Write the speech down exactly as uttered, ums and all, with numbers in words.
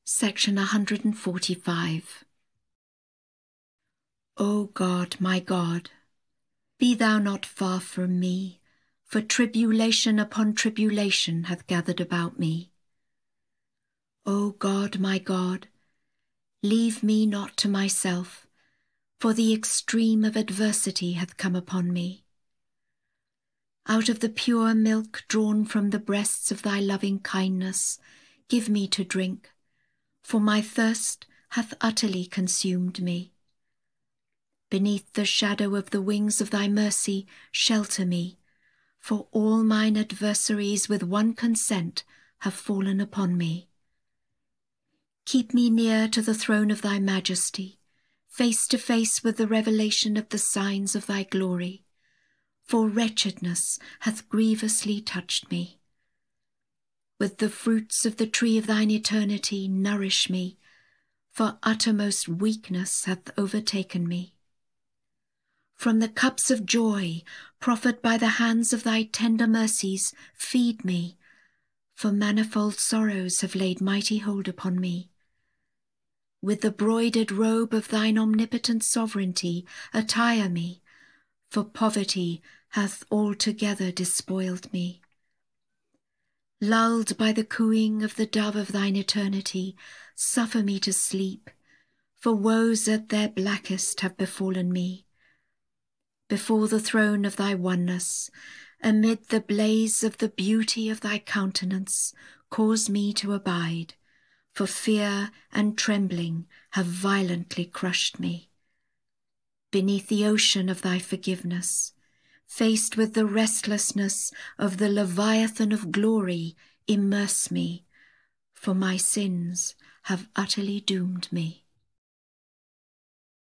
Section one hundred forty-five. O God, my God, be thou not far from me, for tribulation upon tribulation hath gathered about me. O God, my God, leave me not to myself, for the extreme of adversity hath come upon me. Out of the pure milk drawn from the breasts of thy loving kindness, give me to drink, for my thirst hath utterly consumed me. Beneath the shadow of the wings of thy mercy shelter me, for all mine adversaries with one consent have fallen upon me. Keep me near to the throne of thy majesty, face to face with the revelation of the signs of thy glory, for wretchedness hath grievously touched me. With the fruits of the tree of thine eternity nourish me, for uttermost weakness hath overtaken me. From the cups of joy proffered by the hands of thy tender mercies feed me, for manifold sorrows have laid mighty hold upon me. With the broidered robe of thine omnipotent sovereignty attire me, for poverty hath altogether despoiled me. Lulled by the cooing of the dove of thine eternity, suffer me to sleep, for woes at their blackest have befallen me. Before the throne of thy oneness, amid the blaze of the beauty of thy countenance, cause me to abide, for fear and trembling have violently crushed me. Beneath the ocean of thy forgiveness, faced with the restlessness of the Leviathan of glory, immerse me, for my sins have utterly doomed me.